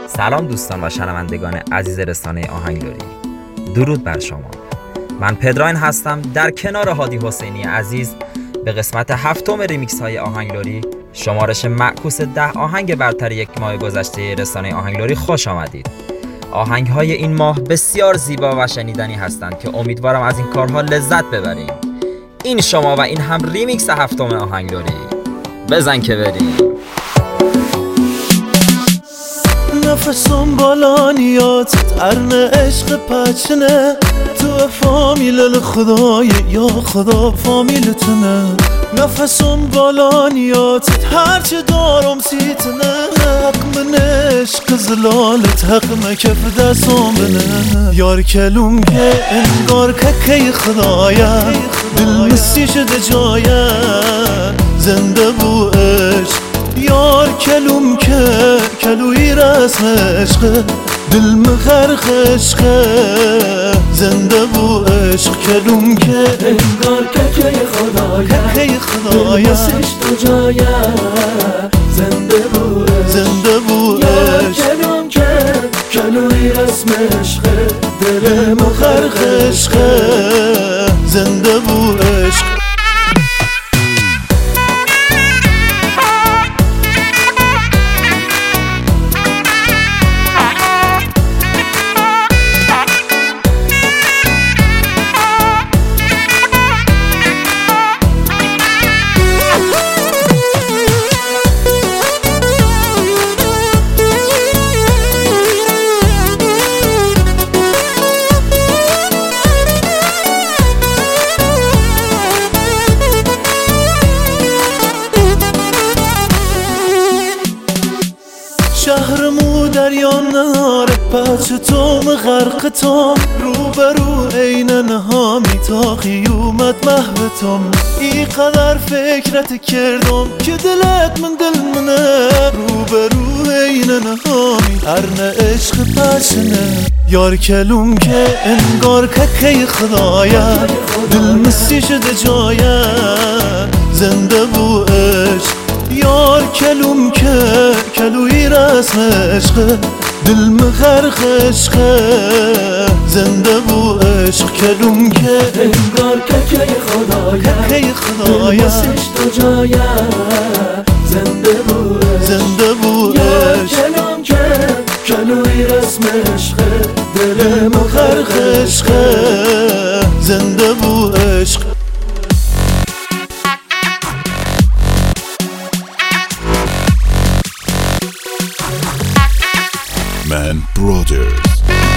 سلام دوستان و شنوندگان عزیز رسانه آهنگلری، درود بر شما. من پدراین هستم، در کنار هادی حسینی عزیز به قسمت 7 ریمیکس های آهنگلری، شمارش معکوس 10 آهنگ برتر یک ماه گذشته رسانه آهنگلری خوش آمدید. آهنگ های این ماه بسیار زیبا و شنیدنی هستند که امیدوارم از این کارها لذت ببریم. این شما و این هم ریمیکس 7 آهنگلری. بزن که بریم. نفسم بالانیات ترن عشق پچنه، تو فامیل خدای یا خدا فامیلتنه. نفسم بالانیات هرچه دارم سیتنه، حق من عشق زلالت حق مکف دستم بنه. یار کلوم که انگار که خدایه، دل مسی شده جایه زنده بو عشق. یار کلوم که کلوی رسم عشقه، دل مغرق عشقه زنده بو عشق. کلوم که انگار که خدایه مسیش تو جایه زنده بو عشق. یار کلوم که کلوی رسم عشقه، دل مغرق عشقه زنده بو عشق. شهرمو دریا ناره پچه توم غرق توم، روبرو عین نهامی تا قیومت محوتم. ای قدر فکرت کردم که دلت من دل منه، روبرو عین نهامی ارن عشق پچنه. یار کلوم که انگار که خدایه، دل مسی شده جایه زنده بو عشق. یار کلوم که کلوی رسم عشقه، دل مغرق عشقه زنده بو عشق. کلوم که انگار که خدایه مسیش تو جایه زنده بو عشق. یار کلوم که کلوی رسم عشقه، دل مغرق عشقه زنده بو عشق. Man Brothers.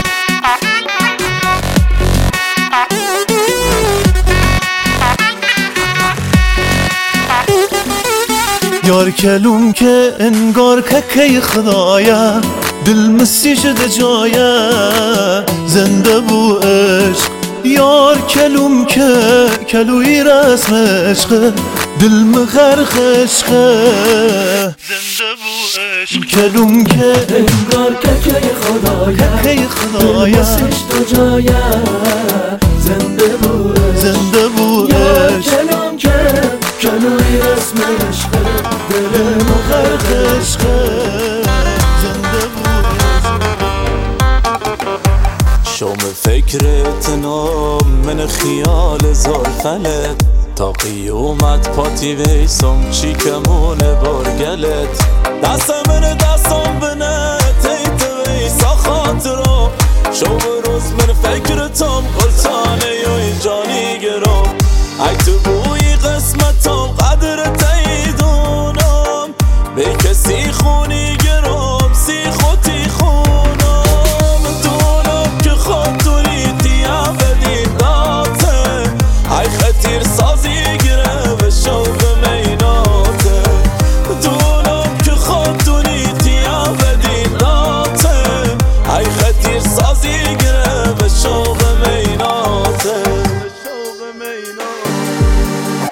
یار کلوم که انگار که خدایه، دل مسی شده جایه زنده بو عشق. یار کلوم که کلوی رسم عشقه، دل مغرق عشقه زنده بو عشق. کلوم که انگار که خدایه مسیش تو جایه زنده بو عشق. یار کلوم که کلوی رسم عشقه، دل مغرق عشقه زنده بو عشق. شوم فکرت نام من خیال زلفنت، تا قیومت پاتی ویسم چیکمون برگلت. دستم بنه تیت ویسا خاطرو، شوم روز من فکرتم قلتانه یا جانی گرو. ای تو بوی قسمتم قدر تیدونم، به کسی خونی گرم سی خوتی خونم. دونم که خاطری تیا بدید داته، ای خطیر سازی گره به شوق میناته. دونم که خاطری تیا بدید داته، ای خطیر سازی گره به شوق میناته.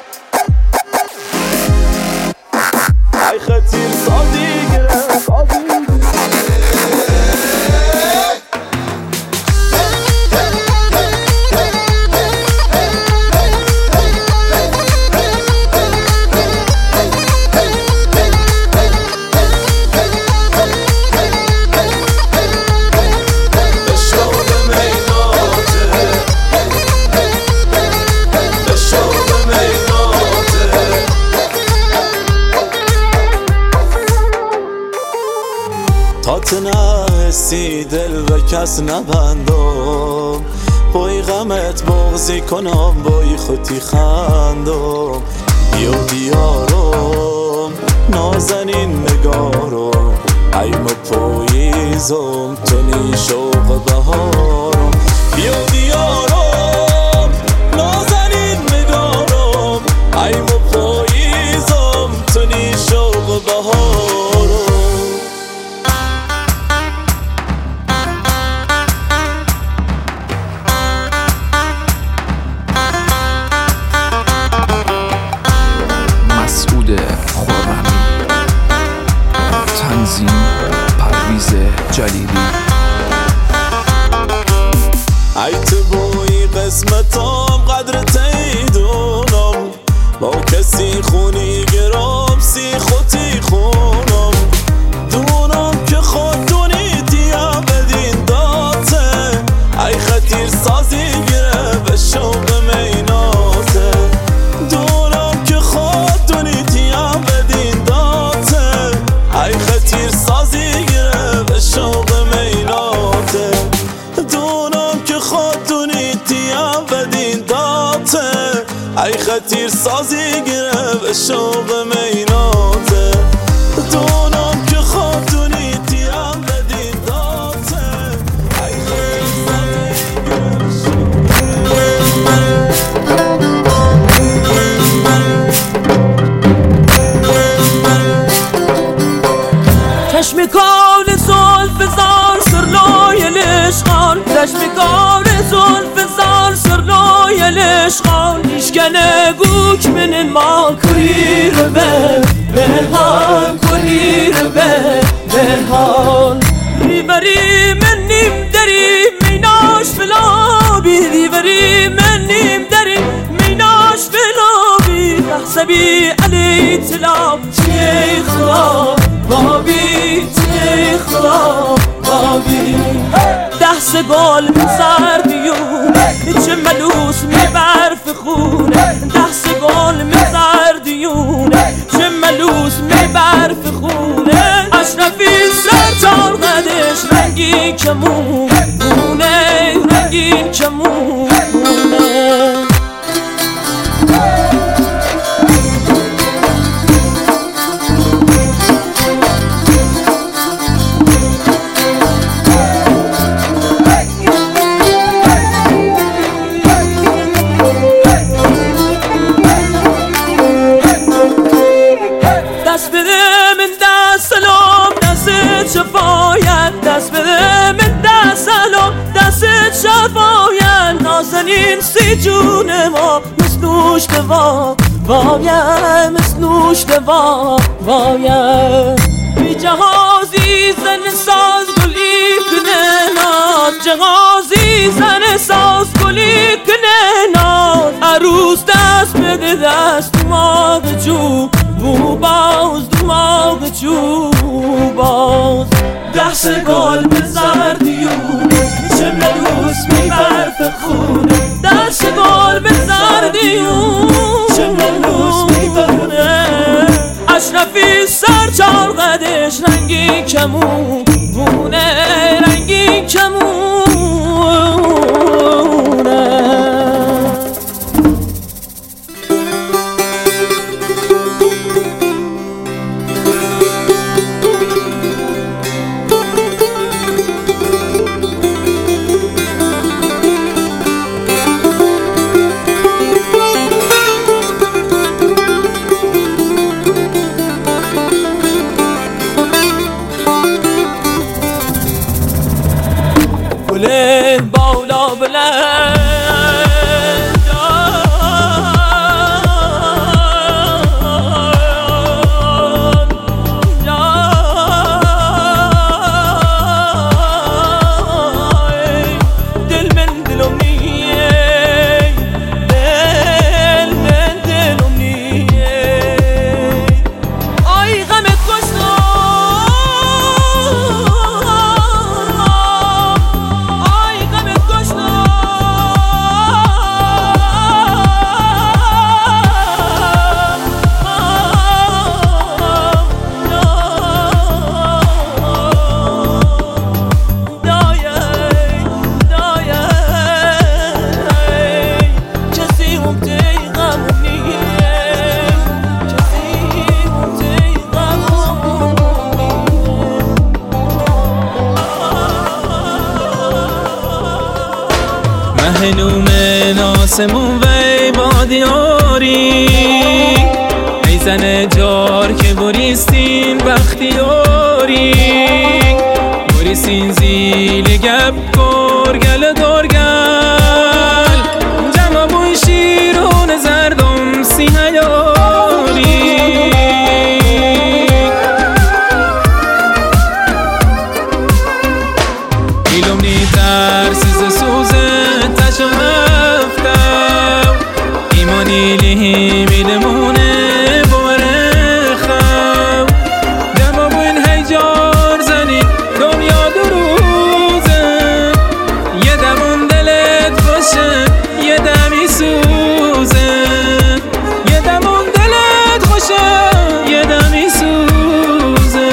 ای خطیر سازی گره برات نحسی دل به کس نبندم، بای غمت بغضی کنم بای خودی خندم. بیا دیارم نازنین نگارم، ایمو پاییزم تو نی شوق بهارم. بیا دیارم نازنین نگارم، ایمو پاییزم تو نی شوق بهارم. مسعود خرمی، تنظیم پرویز جلیلی. ای تو بایی قسمتام قدر تیدونم، با کسی خونی گرام سی خودی خونم. دونم که خود دونیتی بدین داته، ای خطیر سازی گره به شوق میناته. دونم که خود دونیتی بدین داته، ای خطیر سازی گره به شوق میناته. دونم که خود دونیتی بدین داته، ای خطیر سازی گره به شوق میناته. دونم که خود دونیتی بدین داته، ای خطیر سازی گره به چشم کار زلف زار سرلای لشقان، چشم کار زلف زار سرلای لشقان. ایشکنه گوک من ما کریر به حال کریر به حال. ریوری من نیم دری میناش فلابی، ریوری من نیم دری میناش فلابی. تحسبی علی تلاب چی خلاب بابی، چی خلاب بابی. دست گل زردیون چه ملوس میبرف خونه، دست گل زردیون چه ملوس میبرف خونه. اشرفی سرچال قدش رنگین کمونه، رنگین کمونه. دست بده من دست سلام دست شفاید، دست بده من دست سلام دست شفاید. نازنین سی جون ما مسنوش دوا وایم، مسنوش دوا وایم. بی جهازی زن ساز گلی کنه ناز، جهازی زن ساز گلی کنه ناز. عروس دست بده دست دماغ جو بو باز، دماغ جو باز. دست گل به زردیون چه ملوس میبرف خونه، دست گل به زردیون چه ملوس میبرونه. اشرفی سرچال قدش رنگین کمونه، رنگین کمونه. بلند بالا بلند دل من دلم نیه، دل من دلم نیه. آی غمت کشتم، آی غمت کشتم، آسمون وی بادیاری ای زن جار که بریستین بختیاری بریستین زیل گب گرگل دارگل جمع بوی شیرون زردم سیهیاری ایلوم نی ترسیز سوزه تشم افتم ایمانی لیهی میلمونه باره خم دما بوین هیجار زنی دنیا دروزه یه دمون دلت باشه یه دمی سوزه یه دمون دلت خوشه یه دمی سوزه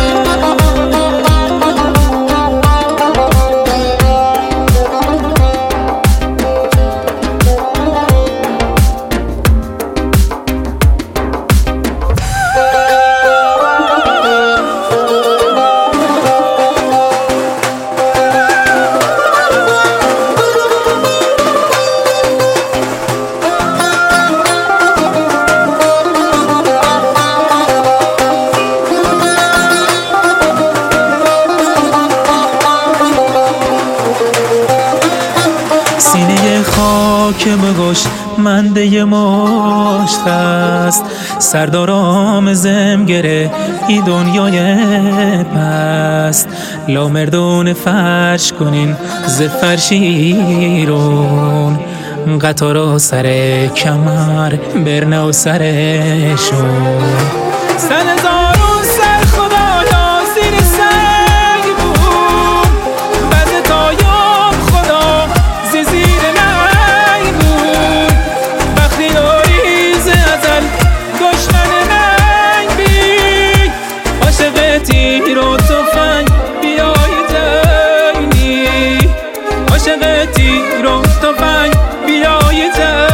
سینه خاک بگوش منده مشت است سردارام زمگره ای دنیای پست لا مردون فرش کنین ز فرشیرون قطارا سر کمر برنه و سرشون سن زارون سر خدایا زیر سنگ بود بعد تایاب خدا زیر ننگ بود وقتی آریز ازل دشمن ننگ بی عاشق تیر و تفنگ بیای جنگی عاشق تیر و تفنگ بیای جنگی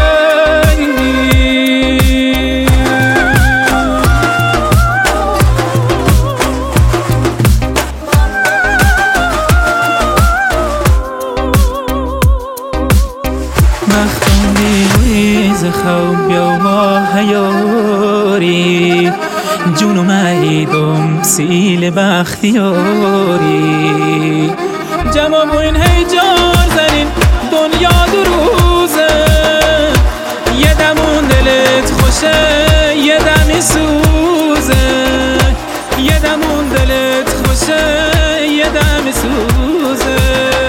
مختونی ویز خواب یا با هیاری جونو مهیدم سیل بختیاری جمع بوین هیجار زنین دنیا دروزه یه دمون دلت خوشه یه دمی سوزه یه دمون دلت خوشه یه دمی سوزه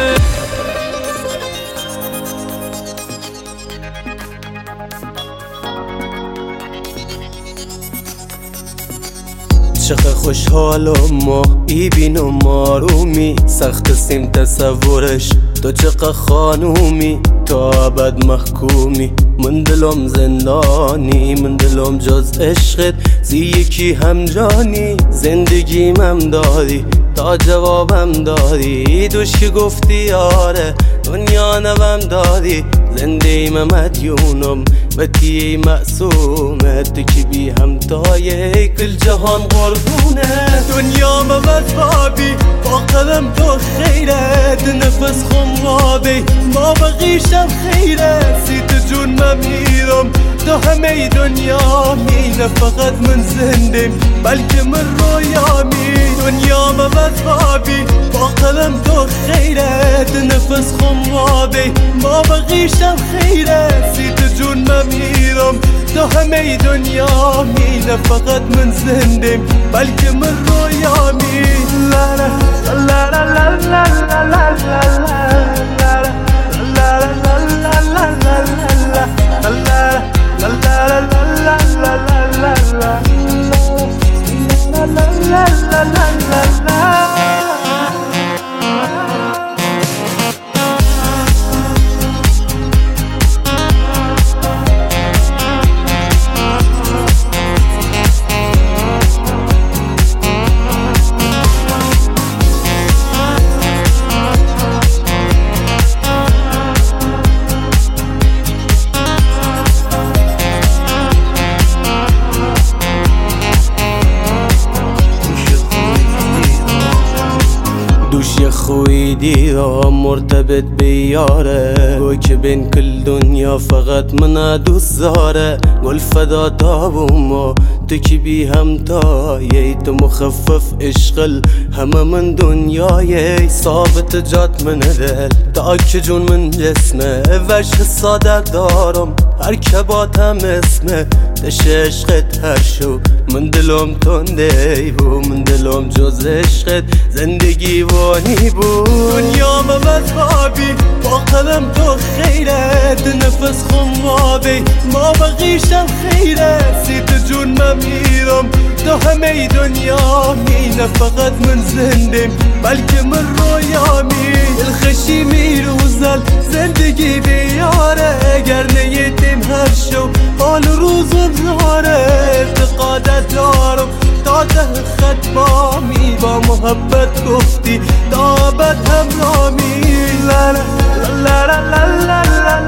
چقدر خوشحالم ما ایبینم آرومی سخت سیم تصورش تو چقدر خانومی تا ابد محکومی من دلم زندانی من دلم جز عشقت زی یکی هم جانی زندگیم هم داری تا جوابم داری دوش که گفتی آره دنیا نوم داری زنده ایم مدیونم و تیه معصومت تو که بی همتای کل جهان قربونه دنیا مذهبی با قدم تو خیرت نفس خمابی ما بقیشم خیرت سیت جون ممیرم تو همه دنیا می نه فقط من زندم بلکه من رویامی دنیا مذهبی با قدم تو خیرت نفس خمابی ما بقیشم خیرت سیت جون ممیرم تو همه دنیا می نه فقط من زندم بلکه من رویامی لا لا لا لا لا لا لا دوش یه خوی دیدم مرتبط بیاره گوی که بین کل دنیا فقط من دوست داره گل فدا دابوما تو کی بی همتایی تو مخفف عشقل همه من دنیایی ثابت جات من دل تا که جون من جسمه وجه ساده دارم هر که باتم اسمه دش عشقت هر شو من دلم تنده بو من دلم جز عشقت زندگی وانی بو دنیا ممز بابی با قلم تو خیره نفس خمابی ما بقیشم خیره سیت جون میرم تو همه دنیا مینه فقط من زندم بلکه من رویامی الخشی میروزل زندگی بیاره اگر نیتیم هر شو حال روزم زاره اعتقادت دارم تا ته خط بامی با محبت گفتی تا ابد همرامی لا لا لا لا لا لا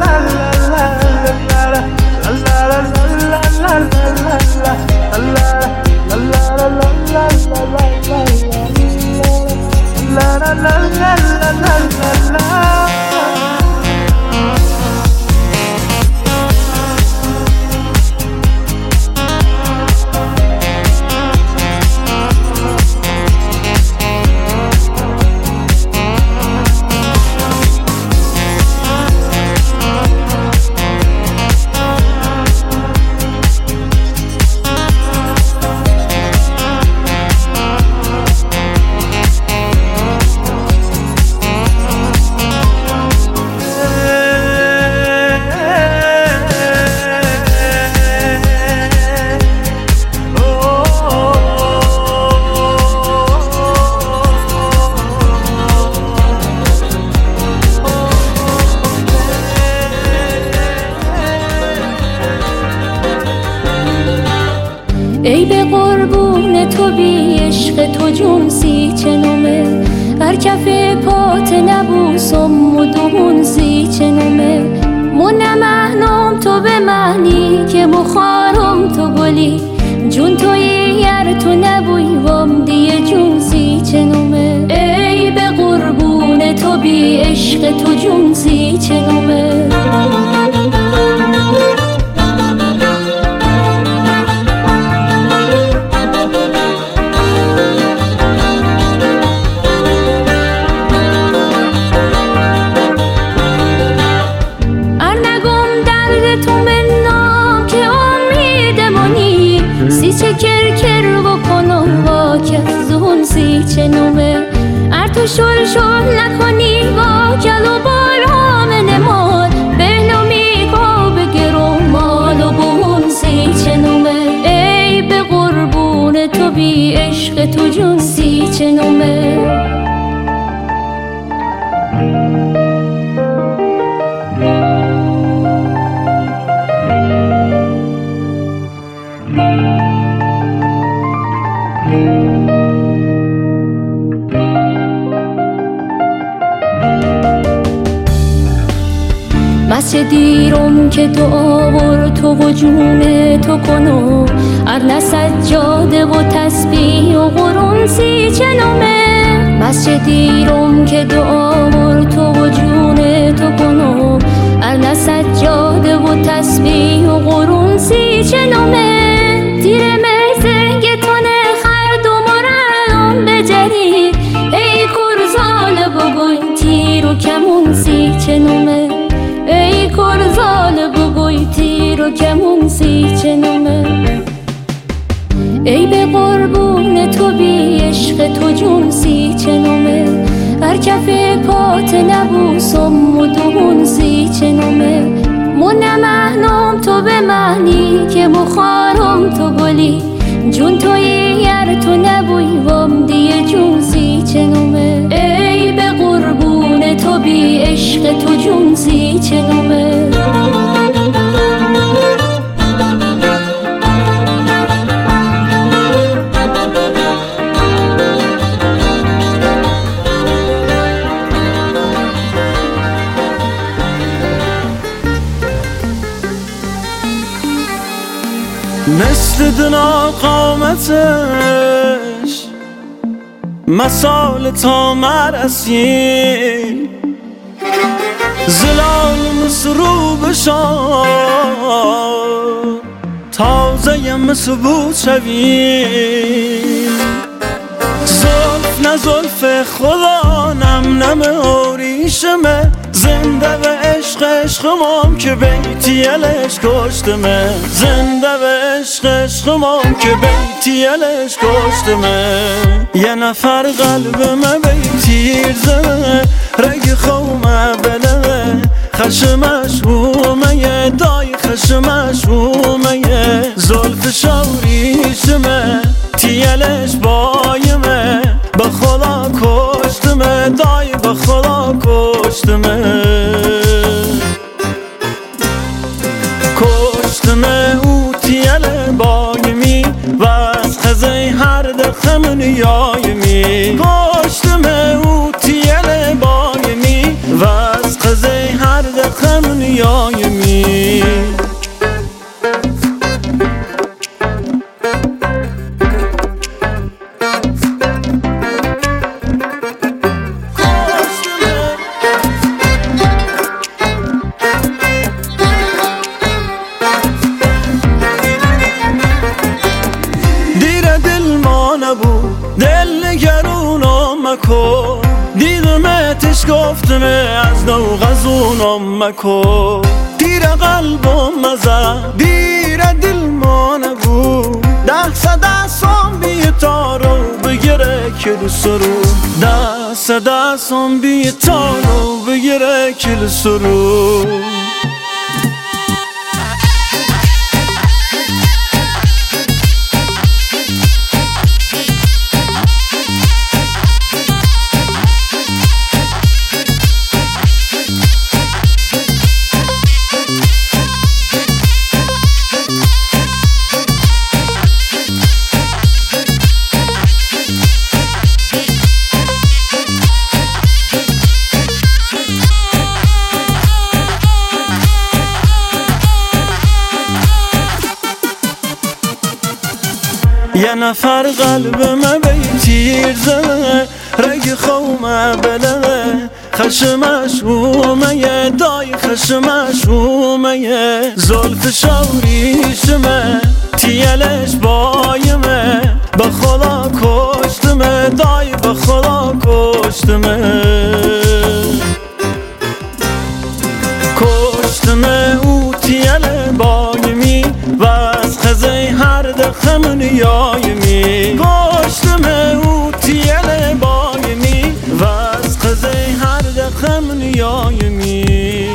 ای به قربون تو بی عشق تو جون سی چنومه هر کف پات نبوسم و دومون سی چنومه مونم احنام تو به معنی که مخارم تو گلی جون توی یر تو نبوی وام دیه جون سی چنومه ای به قربون تو بی عشق تو جون سی چنومه تو شل شل نکنی با گل و بال همه نمال بهنامی کا بگرم مال و بون سی چنومه ای به قربون تو بی عشق تو جون سی چنومه مسجدیرم که دعا ور تو و جون تو کنو ارن سجاده و تسبیح و قرون سی چنومه مسجدیرم که دعا ور تو و جون تو کنو ارن سجاده و تسبیح و قرون سی چنومه تیر مرزنگ تونه خرد و مرالم بجری ای کرزال بگوی تیر و کمون سی چنومه ای کرزال بگوی تیر و کمون سی چنومه ای به قربون تو بی عشق تو جون سی چنومه هر کف پات نبوسم و دومون سی چنومه مونم احنام تو به معنی که مخارم تو گلی جون توی یر تو نبوی وام دیه جون سی چنومه ای به قربون تو بی عشق تو جون سی چنومه مثل دنا قامتش مسال تا مرسیم زلال مسرو بشان تازه مسبوط شویم زلف نه زلف خدا نم نم آریشمه زنده و عشق عشقمام که بیتی الش کشتمه زنده و عشق عشقمام که بیتی الش کشتمه یه نفر قلبمه بیتیر زمه رگ خومه بله خشمش اومه دای خشمش اومه زلف شوریشمه تیلش بایمه به خدا کشتمه دای به خدا کشتمه کشتمه او تیل بایمی و از خزه هر دخم نیایمی کشتمه او تیل بایمی و از خزه هر دخم نیایمی دل نگرونم مکن دیدمتش گفتمه از نو غزونم مکن دیر قلبم مزد دیر دل ما نبود دستم بیتارو بگیره کل سرو دستم بیتارو بگیره کل سرو یه نفر قلبمه بیتیر زمه رگ خومه بله خشمش اومه دای خشمش اومه زلف شوریشمه تیلش بایمه به خدا کشتمه دای به خدا کشتمه کشتمه او تیل بایمی و از خزه هر دخم نیایمی کشتمه او تیل بایمی و از خزه هر دخم نیایمی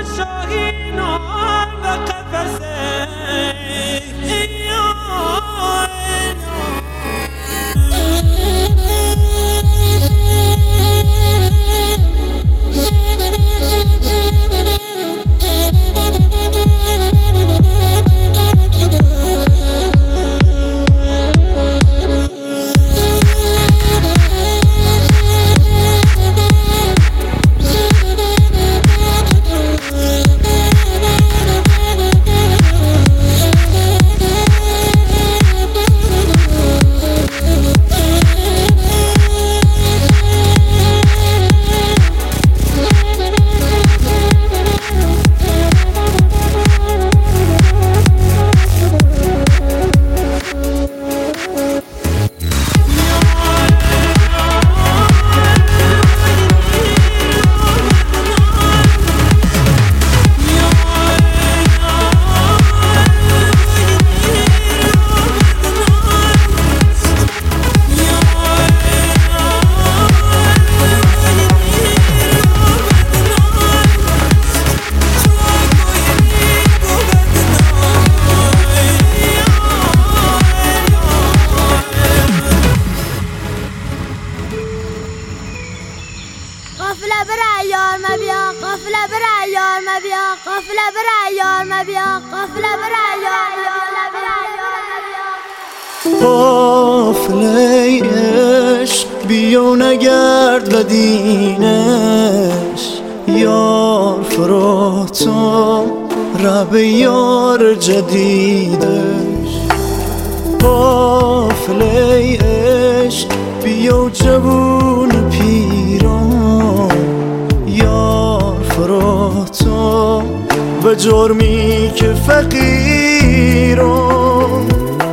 شاهینان و قفسه قافله بره یار مبیا قافله بره یار مبیا قافله بره یار مبیا قافله بره یار مبیا قافله عشق بیو نگرد و دینش یار فراتم رب یار جدیدش قافله عشق بیو جوون پیران یار فراتم و جرمی که فقیران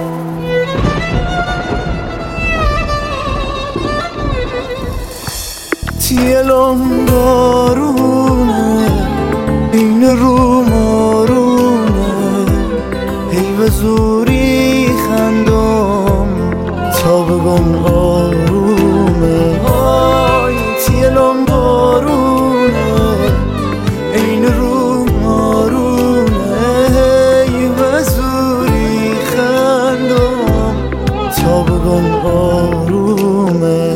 تیلم بارونه این رو مارونه هی و زوری خندم تا بگم آرومه های تیلم بارونه این رو مارونه هی و زوری خندم تا بگم آرومه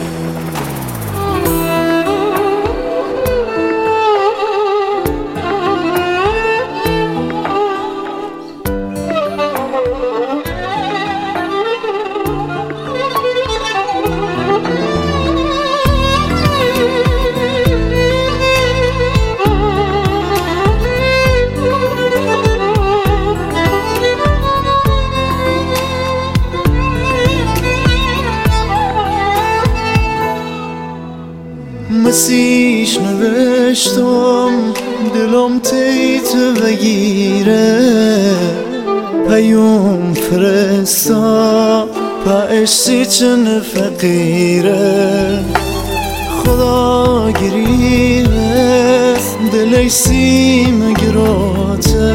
مسیش نوشتم دلم تیت بگیره پیوم فرستا پایشتی چن فقیره خدا گریه دلی سیم گراته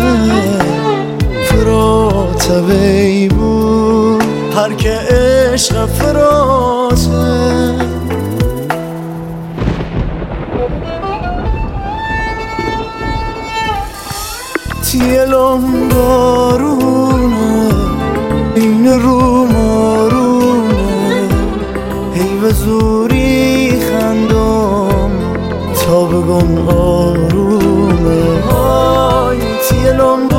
فراته بیبو هر که عشق فراته تیلم بارونه این رو مارونه هی و زوری خندم تا بگم آرومه های تیلم